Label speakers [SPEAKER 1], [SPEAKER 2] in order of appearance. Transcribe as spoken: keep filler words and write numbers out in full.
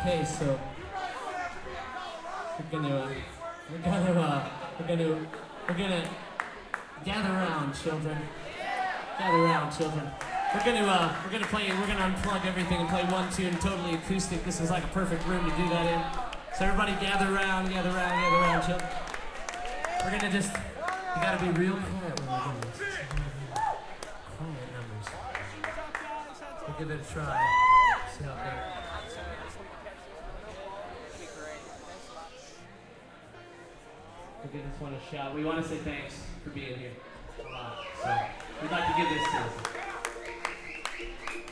[SPEAKER 1] Okay, so we're gonna, uh, we're gonna, uh, we're gonna, we're gonna gather around, children. Gather around, children. We're gonna, uh, we're gonna play. We're gonna unplug everything and play one tune, totally acoustic. This is like a perfect room to do that in. So everybody, gather around, gather around, gather around, children. We're gonna just, you gotta be real quiet when we're doing this. Quiet numbers. We'll give it a try. See how it goes. We'll give this one a shot. We want to say thanks for being here a lot. So we'd like to give this to us.